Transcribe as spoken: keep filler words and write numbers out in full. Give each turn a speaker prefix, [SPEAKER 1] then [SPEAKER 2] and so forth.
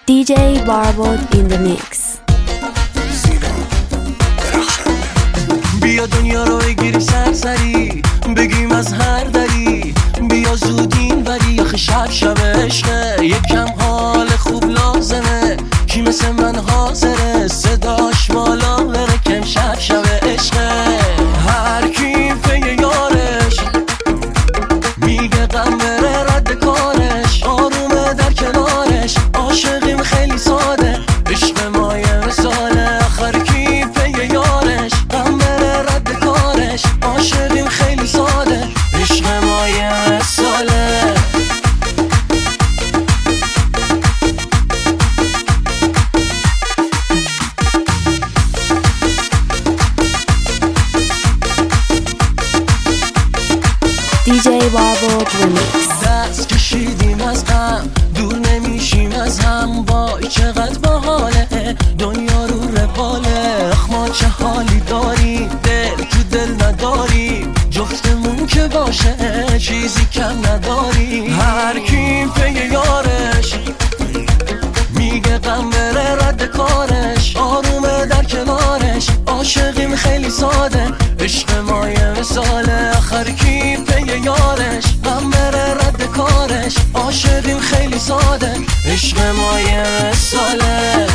[SPEAKER 1] دی جی Barbod in the mix.
[SPEAKER 2] بیا دنیا رو بگیری سرسری، بگیم از هر دری، بیا زود این وری، آخه شب شب عشقه، یکم حال خوب لازمه، کی مثل من حاضره صداش بالا بره، کم شب شب عشقه. هر کی پی یارش میگه غم بره رد کارش، آرومه در کنارش، عاشقیم خیلی ساده، عشق ما یه مثاله. آخر کی پی یارش غم بره رد کارش، عاشقیم خیلی ساده، عشق ما یه مثاله.
[SPEAKER 1] دی جی Barbod remix.
[SPEAKER 2] دست کشیدیم از غم، دور نمیشیم از هم، وای چقدر باحاله، دنیا رو رواله. اخ ما چه حالی داریم، دل تو دل نداریم، جفتمون که باشه چیزی کم نداریم. هر کی پی یارش میگه غم بره رد کارش، آرومه در کنارش، عاشقیم خیلی ساده، عشق ما یه مثاله. آخر کی پی یارش غم بره رد کارش، عاشقیم خیلی ساده، عشق ما یه مثاله.